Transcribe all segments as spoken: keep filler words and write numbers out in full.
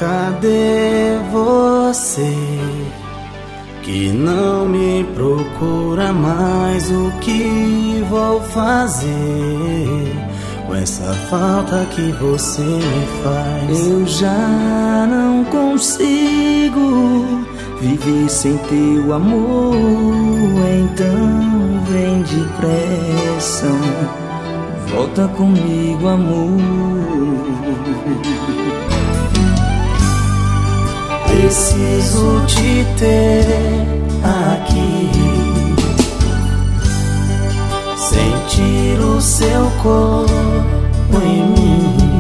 Cadê você que não me procura mais? O que vou fazer com essa falta que você me faz? Eu já não consigo viver sem teu amor. Então vem depressa, volta comigo, amor. Preciso te ter aqui, sentir o seu corpo em mim.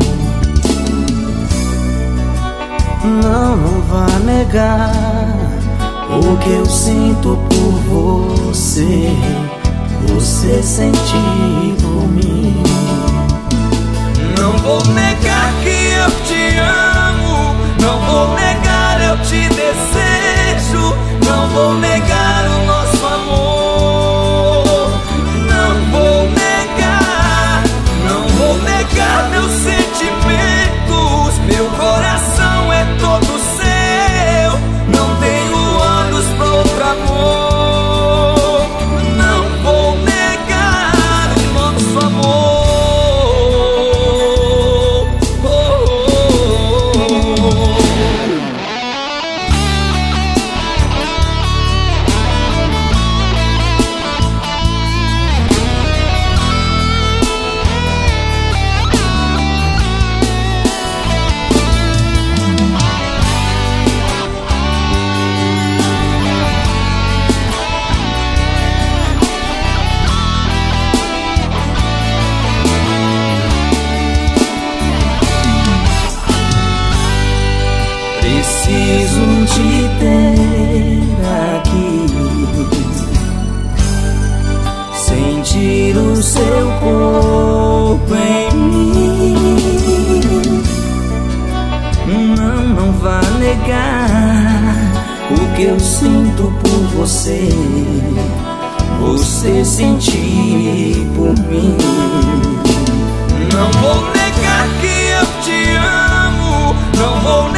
Não, não vá negar o que eu sinto por você, você sentir por mim. Não vou negar que eu te amo, não vou negar eu te desejo, não vou negar o nosso amor. Não vou negar, não vou negar meus sentimentos, meu coração é todo seu, não tenho olhos pra outro amor. Não vou negar o nosso amor. Preciso te ter aqui, sentir o seu corpo em mim. Não, não vá negar o que eu sinto por você, você sentir por mim. Não vou negar que eu te amo, não vou negar